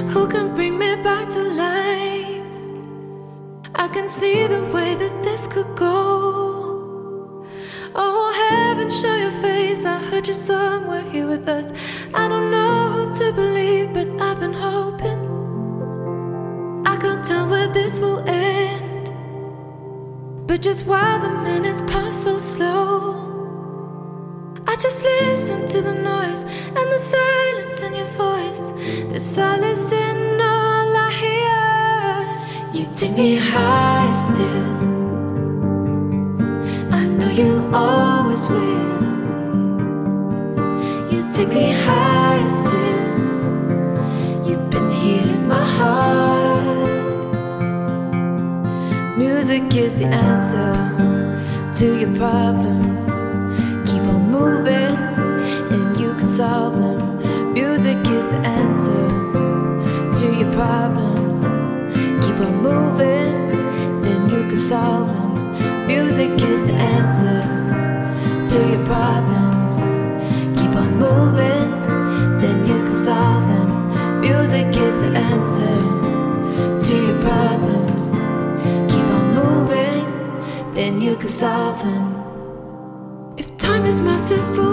Who can bring me back to life? I can see the way that this could go. Oh, heaven, show your face. I heard you somewhere here with us. I don't know who to believe, but I've been hoping. I can't tell where this will end, but just while the minutes pass so slow, I just listen to the noise and the silence in your voice. The solace in all I hear. You take me high still. I know you always will. You take me high still. You've been healing my heart. Music is the answer to your problems. Keep on moving and you can solve them. Music is the answer to your problems. Keep on moving, then you can solve them. Music is the answer to your problems. Keep on moving, then you can solve them. Music is the answer to your problems. Keep on moving, then you can solve them. If time is merciful,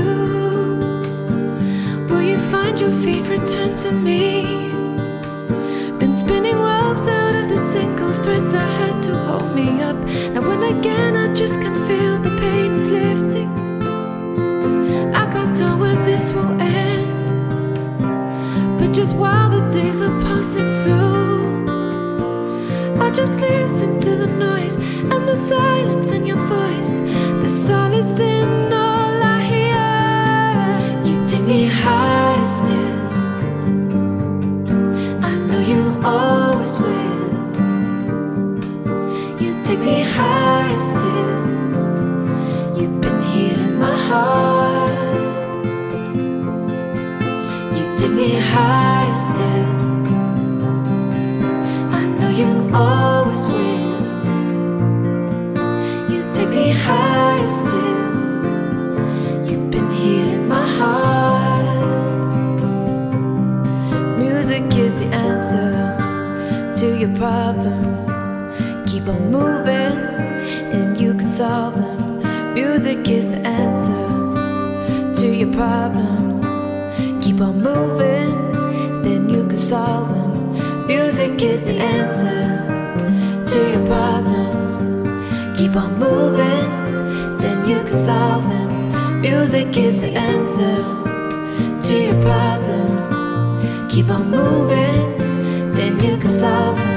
will you find your feet, return to me? Been spinning ropes out of the single threads I had to hold me up. Now when again I just can feel the pain is lifting. I can't tell where this will end, but just while the days are passing slow, I just listen to the noise and the silence in your voice. The solace in all I hear. You take me high still. I know you always will. You take me high still. You've been healing my heart. You take me high still. I know you always will. You take me high still. You've been healing my heart. Music is the answer to your problems. Keep on moving and you can solve them. Music is the answer to your problems. Keep on moving, then you can solve them. Music is the answer to your problems. Keep on moving, then you can solve them. Music is the answer to your problems. Keep on moving, then you can solve them.